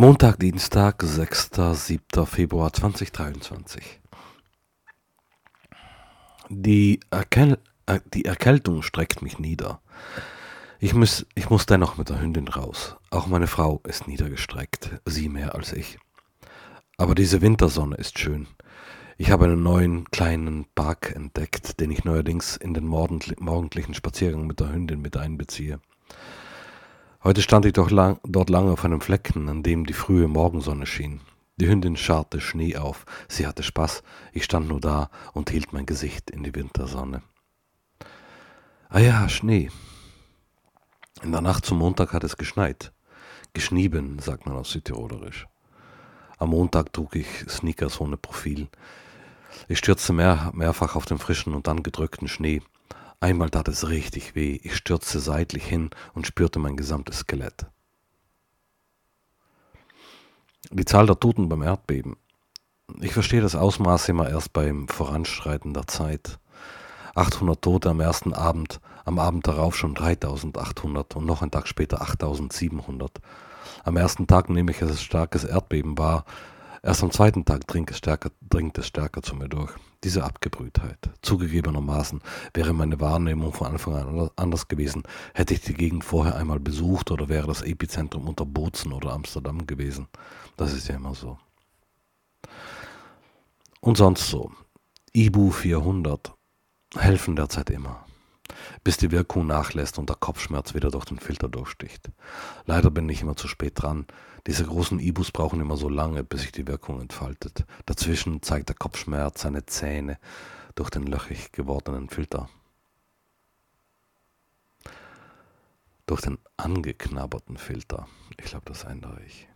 Montag, Dienstag, 6., 7. Februar 2023. Die Erkältung streckt mich nieder. Ich muss dennoch mit der Hündin raus. Auch meine Frau ist niedergestreckt, sie mehr als ich. Aber diese Wintersonne ist schön. Ich habe einen neuen kleinen Park entdeckt, den ich neuerdings in den morgendlichen Spaziergang mit der Hündin mit einbeziehe. Heute stand ich dort lange auf einem Flecken, an dem die frühe Morgensonne schien. Die Hündin scharrte Schnee auf. Sie hatte Spaß. Ich stand nur da und hielt mein Gesicht in die Wintersonne. Ah ja, Schnee. In der Nacht zum Montag hat es geschneit. Geschnieben, sagt man auf Südtirolerisch. Am Montag trug ich Sneakers ohne Profil. Ich stürzte mehrfach auf den frischen und dann gedrückten Schnee. Einmal tat es richtig weh. Ich stürzte seitlich hin und spürte mein gesamtes Skelett. Die Zahl der Toten beim Erdbeben. Ich verstehe das Ausmaß immer erst beim Voranschreiten der Zeit. 800 Tote am ersten Abend, am Abend darauf schon 3800 und noch einen Tag später 8700. Am ersten Tag nehme ich es als starkes Erdbeben wahr. Erst am zweiten Tag dringt es stärker zu mir durch. Diese Abgebrühtheit. Zugegebenermaßen wäre meine Wahrnehmung von Anfang an anders gewesen, hätte ich die Gegend vorher einmal besucht oder wäre das Epizentrum unter Bozen oder Amsterdam gewesen. Das ist ja immer so. Und sonst so. Ibu 400 helfen derzeit immer, bis die Wirkung nachlässt und der Kopfschmerz wieder durch den Filter durchsticht. Leider bin ich immer zu spät dran. Diese großen Ibus brauchen immer so lange, bis sich die Wirkung entfaltet. Dazwischen zeigt der Kopfschmerz seine Zähne durch den löchrig gewordenen Filter. Durch den angeknabberten Filter. Ich glaube, das ändere ich.